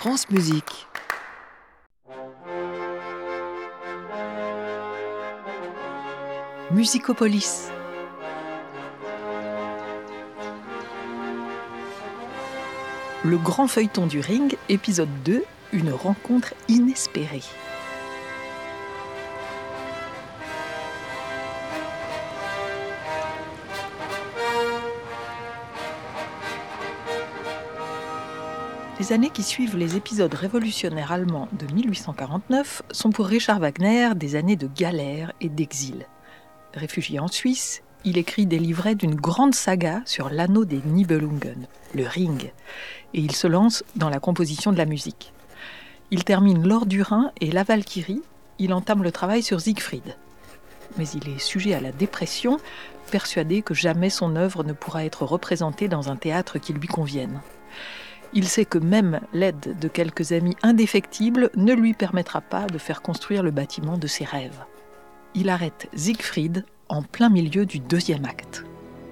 France Musique. Musicopolis. Le grand feuilleton du Ring, épisode 2, une rencontre inespérée. Les années qui suivent les épisodes révolutionnaires allemands de 1849 sont pour Richard Wagner des années de galère et d'exil. Réfugié en Suisse, il écrit des livrets d'une grande saga sur l'anneau des Nibelungen, le Ring, et il se lance dans la composition de la musique. Il termine L'Or du Rhin et La Valkyrie, il entame le travail sur Siegfried. Mais il est sujet à la dépression, persuadé que jamais son œuvre ne pourra être représentée dans un théâtre qui lui convienne. Il sait que même l'aide de quelques amis indéfectibles ne lui permettra pas de faire construire le bâtiment de ses rêves. Il arrête Siegfried en plein milieu du deuxième acte.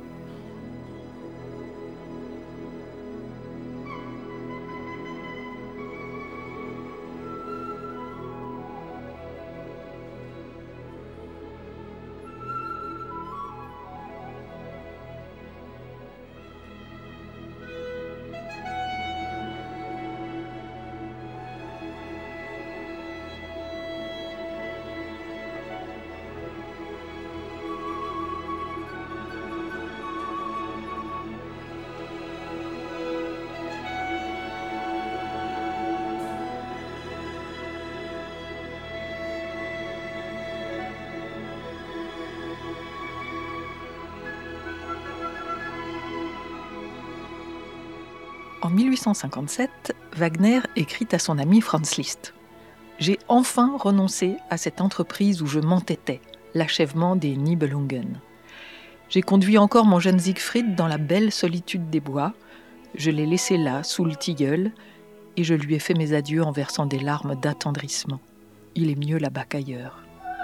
En 1857, Wagner écrit à son ami Franz Liszt « J'ai enfin renoncé à cette entreprise où je m'entêtais, l'achèvement des Nibelungen. J'ai conduit encore mon jeune Siegfried dans la belle solitude des bois, je l'ai laissé là, sous le tilleul, et je lui ai fait mes adieux en versant des larmes d'attendrissement. Il est mieux là-bas qu'ailleurs. »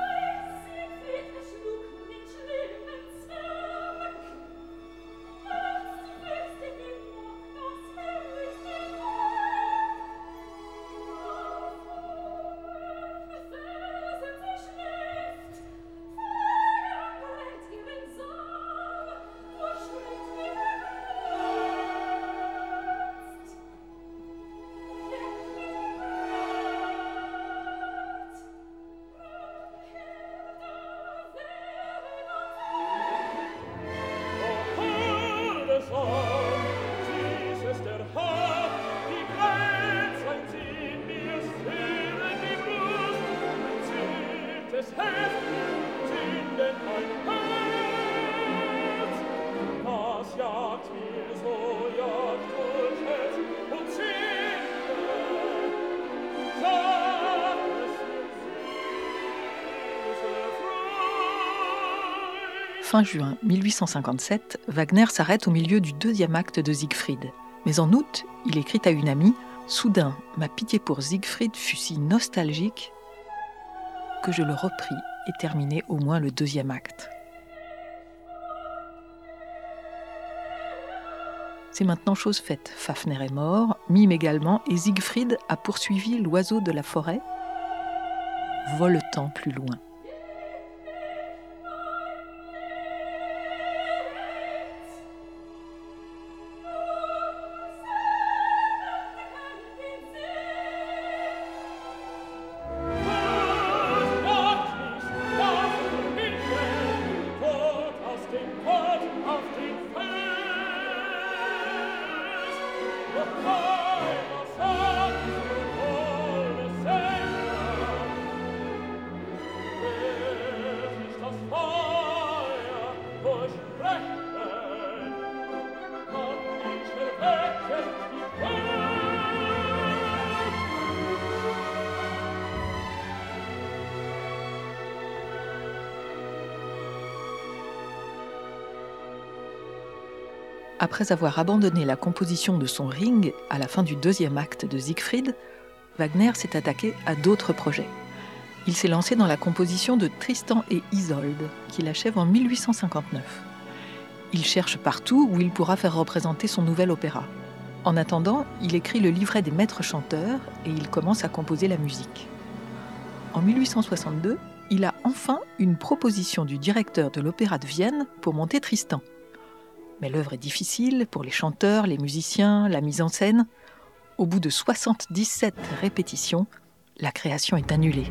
Fin juin 1857, Wagner s'arrête au milieu du deuxième acte de Siegfried. Mais en août, il écrit à une amie « Soudain, ma pitié pour Siegfried fut si nostalgique que je le repris et terminai au moins le deuxième acte. » C'est maintenant chose faite. Fafner est mort, Mime également, et Siegfried a poursuivi l'oiseau de la forêt, voletant plus loin. Après avoir abandonné la composition de son Ring à la fin du deuxième acte de Siegfried, Wagner s'est attaqué à d'autres projets. Il s'est lancé dans la composition de Tristan et Isolde, qu'il achève en 1859. Il cherche partout où il pourra faire représenter son nouvel opéra. En attendant, il écrit le livret des maîtres chanteurs et il commence à composer la musique. En 1862, il a enfin une proposition du directeur de l'Opéra de Vienne pour monter Tristan. Mais l'œuvre est difficile pour les chanteurs, les musiciens, la mise en scène. Au bout de 77 répétitions, la création est annulée.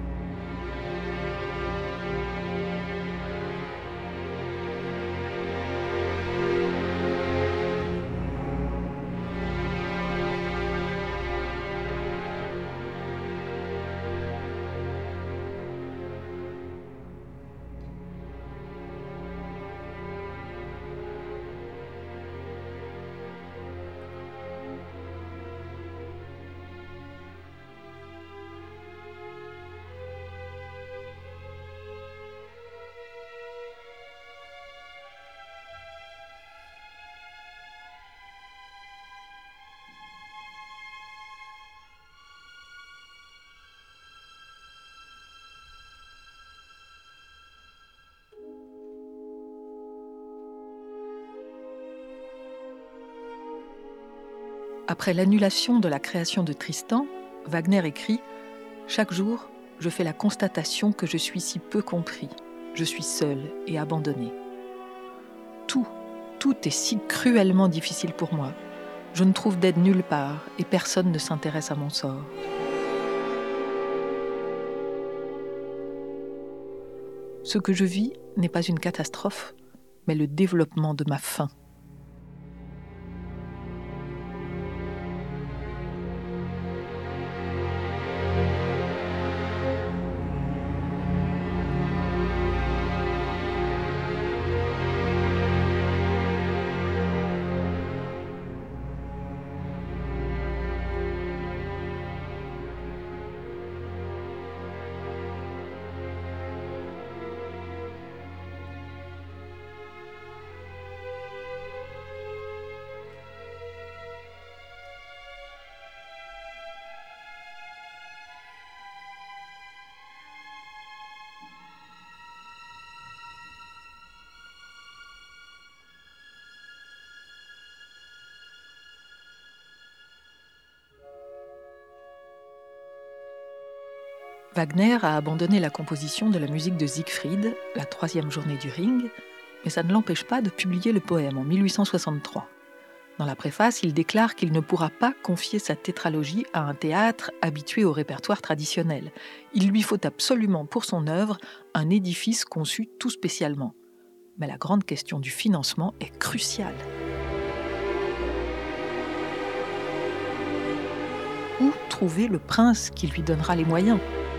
Après l'annulation de la création de Tristan, Wagner écrit « Chaque jour, je fais la constatation que je suis si peu compris. Je suis seul et abandonné. Tout est si cruellement difficile pour moi. Je ne trouve d'aide nulle part et personne ne s'intéresse à mon sort. » Ce que je vis n'est pas une catastrophe, mais le développement de ma fin. Wagner a abandonné la composition de la musique de Siegfried, la 3e journée du Ring, mais ça ne l'empêche pas de publier le poème en 1863. Dans la préface, il déclare qu'il ne pourra pas confier sa tétralogie à un théâtre habitué au répertoire traditionnel. Il lui faut absolument pour son œuvre un édifice conçu tout spécialement. Mais la grande question du financement est cruciale. Où trouver le prince qui lui donnera les moyens ?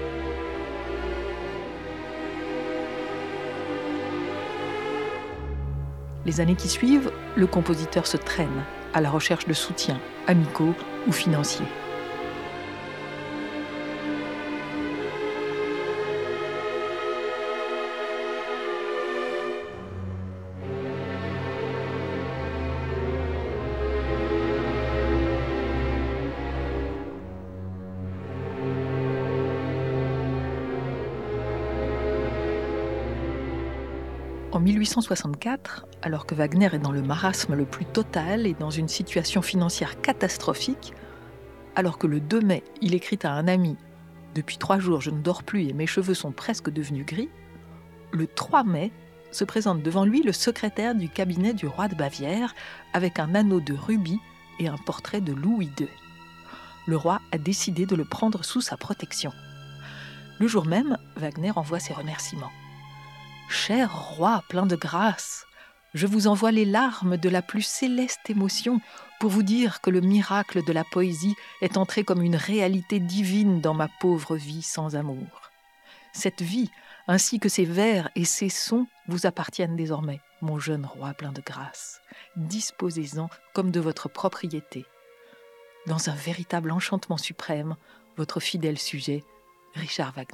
Les années qui suivent, le compositeur se traîne à la recherche de soutiens, amicaux ou financiers. En 1864, alors que Wagner est dans le marasme le plus total et dans une situation financière catastrophique, alors que le 2 mai, il écrit à un ami « Depuis 3 jours, je ne dors plus et mes cheveux sont presque devenus gris », le 3 mai se présente devant lui le secrétaire du cabinet du roi de Bavière avec un anneau de rubis et un portrait de Louis II. Le roi a décidé de le prendre sous sa protection. Le jour même, Wagner envoie ses remerciements. « Cher roi plein de grâce, je vous envoie les larmes de la plus céleste émotion pour vous dire que le miracle de la poésie est entré comme une réalité divine dans ma pauvre vie sans amour. Cette vie, ainsi que ses vers et ses sons, vous appartiennent désormais, mon jeune roi plein de grâce. Disposez-en comme de votre propriété. Dans un véritable enchantement suprême, votre fidèle sujet, Richard Wagner. »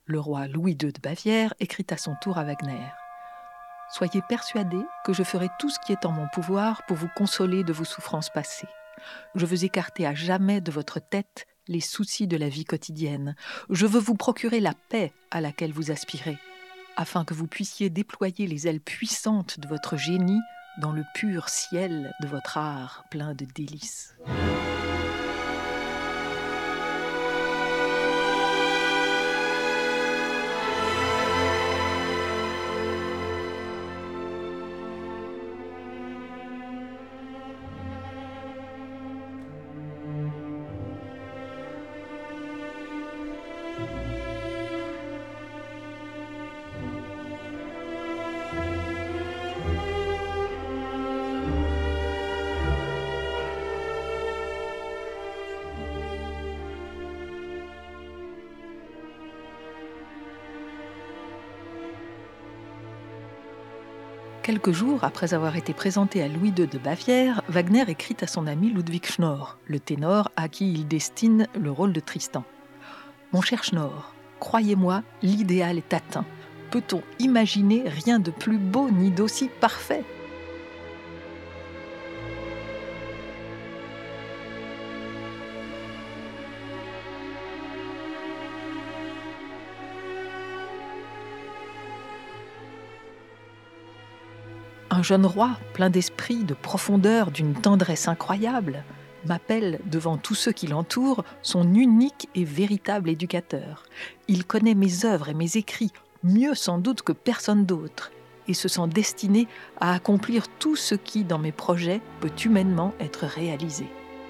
Le roi Louis II de Bavière écrit à son tour à Wagner : « Soyez persuadé que je ferai tout ce qui est en mon pouvoir pour vous consoler de vos souffrances passées. Je veux écarter à jamais de votre tête les soucis de la vie quotidienne. Je veux vous procurer la paix à laquelle vous aspirez, afin que vous puissiez déployer les ailes puissantes de votre génie dans le pur ciel de votre art plein de délices. » Quelques jours après avoir été présenté à Louis II de Bavière, Wagner écrit à son ami Ludwig Schnorr, le ténor à qui il destine le rôle de Tristan. « Mon cher Schnorr, croyez-moi, l'idéal est atteint. Peut-on imaginer rien de plus beau ni d'aussi parfait ? Un jeune roi, plein d'esprit, de profondeur, d'une tendresse incroyable, m'appelle devant tous ceux qui l'entourent son unique et véritable éducateur. Il connaît mes œuvres et mes écrits, mieux sans doute que personne d'autre, et se sent destiné à accomplir tout ce qui, dans mes projets, peut humainement être réalisé.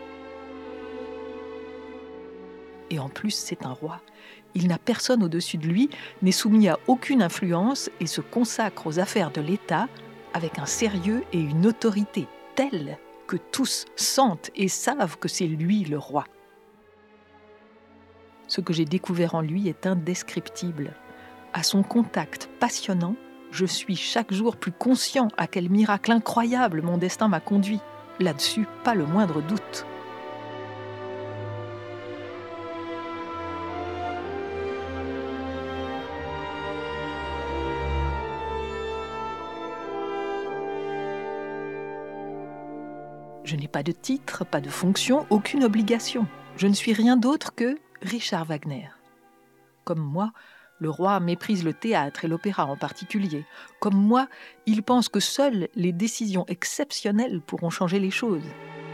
Et en plus, c'est un roi. Il n'a personne au-dessus de lui, n'est soumis à aucune influence et se consacre aux affaires de l'État avec un sérieux et une autorité telle que tous sentent et savent que c'est lui le roi. Ce que j'ai découvert en lui est indescriptible. À son contact passionnant, je suis chaque jour plus conscient à quel miracle incroyable mon destin m'a conduit. Là-dessus, pas le moindre doute. Je n'ai pas de titre, pas de fonction, aucune obligation. Je ne suis rien d'autre que Richard Wagner. Comme moi, le roi méprise le théâtre et l'opéra en particulier. Comme moi, il pense que seules les décisions exceptionnelles pourront changer les choses.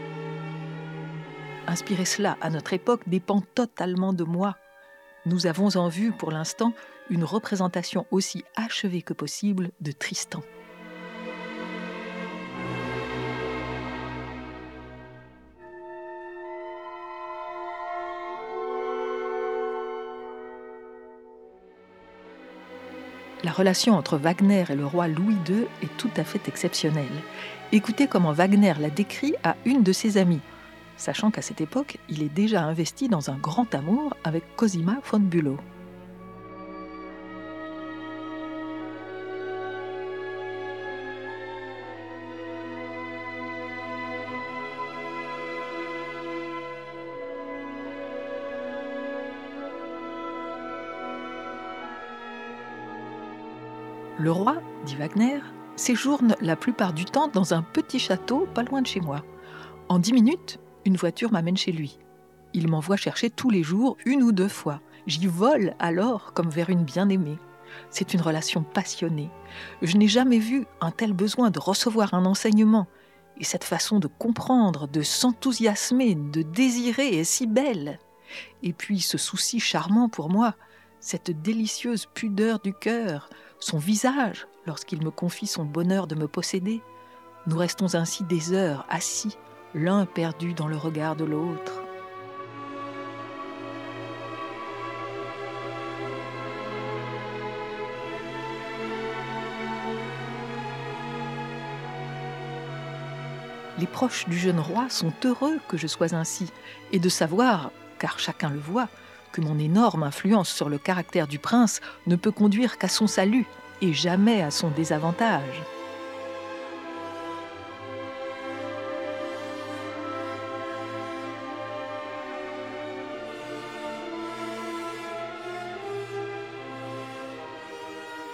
Inspirer cela à notre époque dépend totalement de moi. Nous avons en vue, pour l'instant, une représentation aussi achevée que possible de Tristan. La relation entre Wagner et le roi Louis II est tout à fait exceptionnelle. Écoutez comment Wagner la décrit à une de ses amies, sachant qu'à cette époque, il est déjà investi dans un grand amour avec Cosima von Bülow. Le roi, dit Wagner, séjourne la plupart du temps dans un petit château pas loin de chez moi. En 10 minutes, une voiture m'amène chez lui. Il m'envoie chercher tous les jours, 1 ou 2 fois. J'y vole alors comme vers une bien-aimée. C'est une relation passionnée. Je n'ai jamais vu un tel besoin de recevoir un enseignement. Et cette façon de comprendre, de s'enthousiasmer, de désirer est si belle. Et puis ce souci charmant pour moi, cette délicieuse pudeur du cœur, son visage lorsqu'il me confie son bonheur de me posséder. Nous restons ainsi des heures assis, l'un perdu dans le regard de l'autre. Les proches du jeune roi sont heureux que je sois ainsi, et de savoir, car chacun le voit, que mon énorme influence sur le caractère du prince ne peut conduire qu'à son salut et jamais à son désavantage.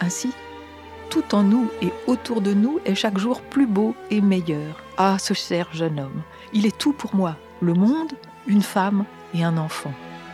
Ainsi, tout en nous et autour de nous est chaque jour plus beau et meilleur. Ah, ce cher jeune homme, il est tout pour moi, le monde, une femme et un enfant.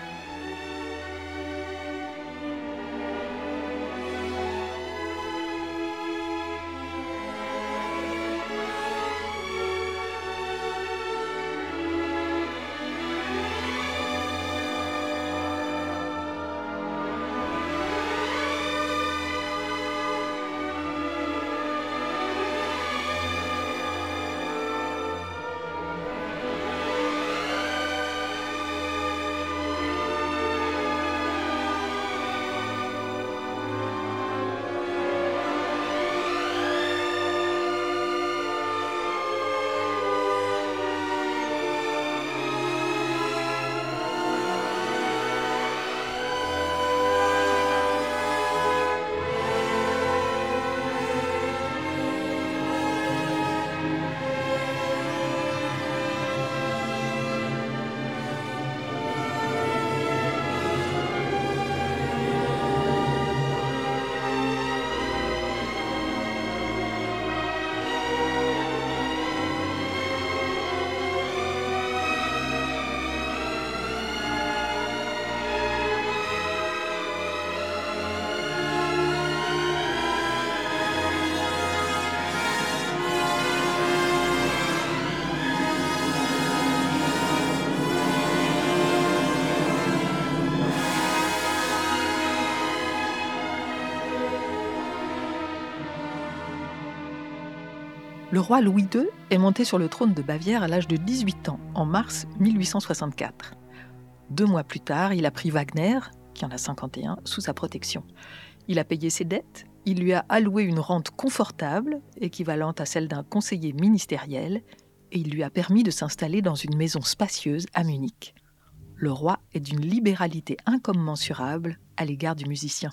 Le roi Louis II est monté sur le trône de Bavière à l'âge de 18 ans, en mars 1864. 2 mois plus tard, il a pris Wagner, qui en a 51, sous sa protection. Il a payé ses dettes, il lui a alloué une rente confortable, équivalente à celle d'un conseiller ministériel, et il lui a permis de s'installer dans une maison spacieuse à Munich. Le roi est d'une libéralité incommensurable à l'égard du musicien.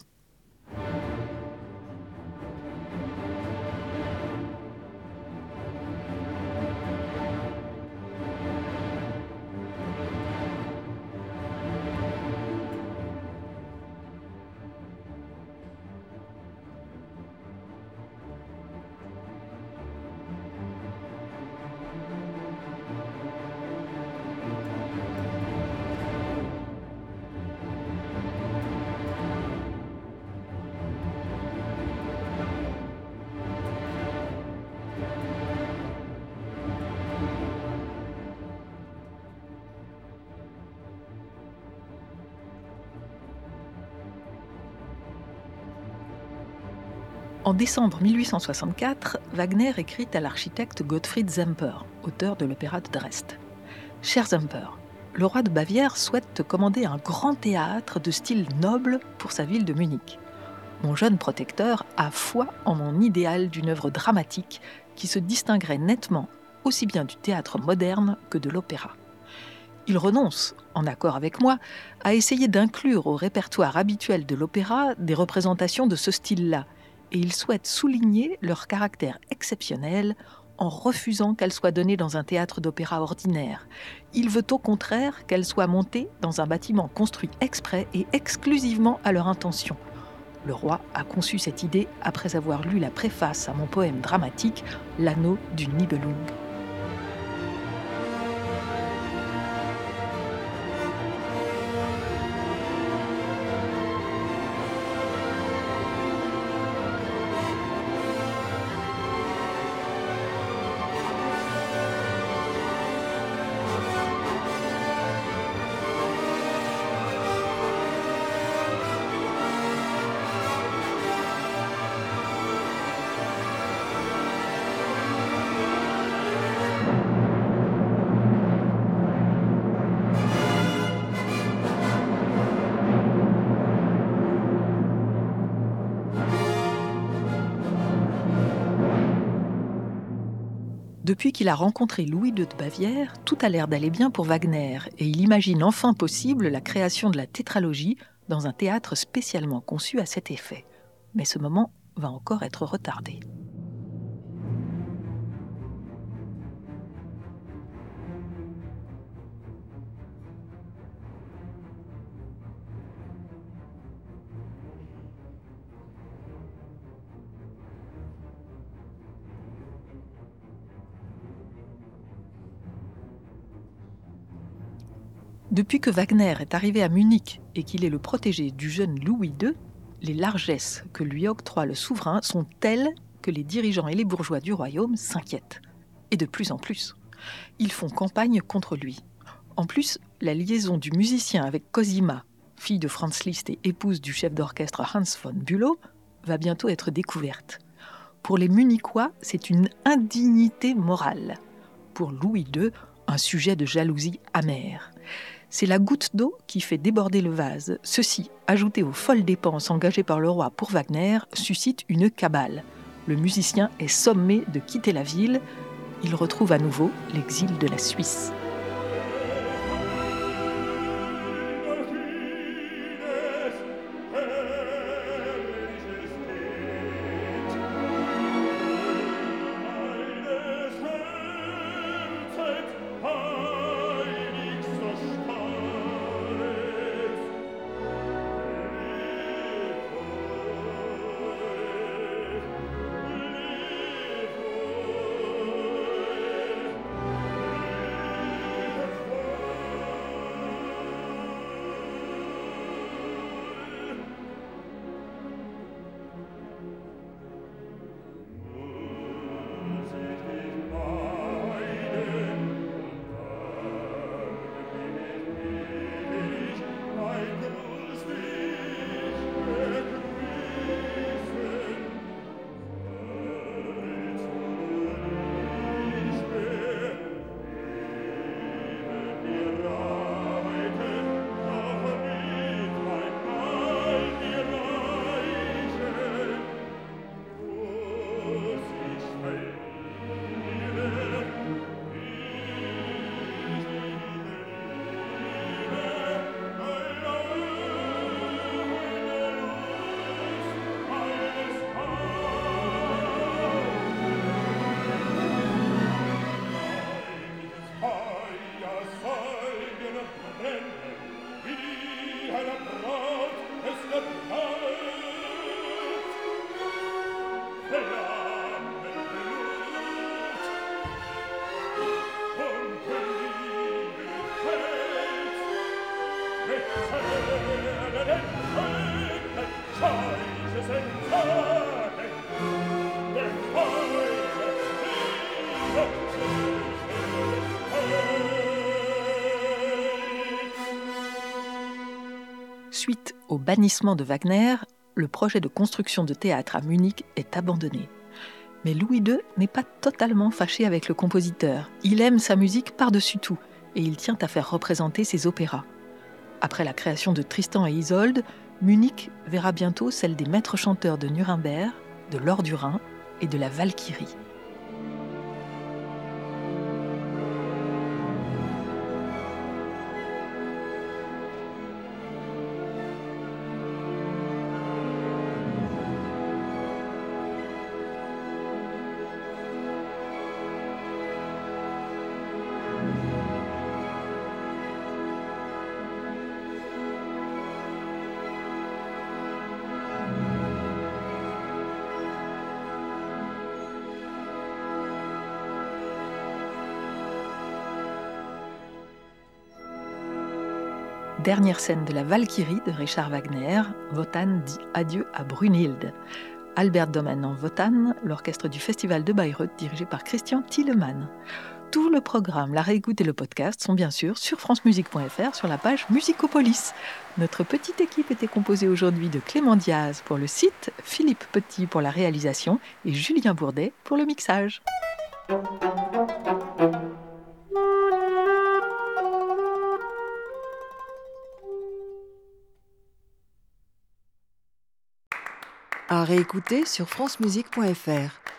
En décembre 1864, Wagner écrit à l'architecte Gottfried Semper, auteur de l'opéra de Dresde. « Cher Semper, le roi de Bavière souhaite te commander un grand théâtre de style noble pour sa ville de Munich. Mon jeune protecteur a foi en mon idéal d'une œuvre dramatique qui se distinguerait nettement aussi bien du théâtre moderne que de l'opéra. Il renonce, en accord avec moi, à essayer d'inclure au répertoire habituel de l'opéra des représentations de ce style-là, et il souhaite souligner leur caractère exceptionnel en refusant qu'elles soient données dans un théâtre d'opéra ordinaire. Il veut au contraire qu'elles soient montées dans un bâtiment construit exprès et exclusivement à leur intention. Le roi a conçu cette idée après avoir lu la préface à mon poème dramatique « L'anneau du Nibelung ». Depuis qu'il a rencontré Louis II de Bavière, tout a l'air d'aller bien pour Wagner et il imagine enfin possible la création de la tétralogie dans un théâtre spécialement conçu à cet effet. Mais ce moment va encore être retardé. Depuis que Wagner est arrivé à Munich et qu'il est le protégé du jeune Louis II, les largesses que lui octroie le souverain sont telles que les dirigeants et les bourgeois du royaume s'inquiètent. Et de plus en plus. Ils font campagne contre lui. En plus, la liaison du musicien avec Cosima, fille de Franz Liszt et épouse du chef d'orchestre Hans von Bülow, va bientôt être découverte. Pour les Munichois, c'est une indignité morale. Pour Louis II, un sujet de jalousie amère. C'est la goutte d'eau qui fait déborder le vase. Ceci, ajouté aux folles dépenses engagées par le roi pour Wagner, suscite une cabale. Le musicien est sommé de quitter la ville. Il retrouve à nouveau l'exil de la Suisse. Suite au bannissement de Wagner, le projet de construction de théâtre à Munich est abandonné. Mais Louis II n'est pas totalement fâché avec le compositeur. Il aime sa musique par-dessus tout et il tient à faire représenter ses opéras. Après la création de Tristan et Isolde, Munich verra bientôt celle des maîtres chanteurs de Nuremberg, de l'Or du Rhin et de la Valkyrie. Dernière scène de la Valkyrie de Richard Wagner, Wotan dit adieu à Brunhilde. Albert Domen en Wotan, l'orchestre du Festival de Bayreuth dirigé par Christian Thielemann. Tout le programme, la réécoute et le podcast sont bien sûr sur francemusique.fr sur la page Musicopolis. Notre petite équipe était composée aujourd'hui de Clément Diaz pour le site, Philippe Petit pour la réalisation et Julien Bourdet pour le mixage. À réécouter sur francemusique.fr.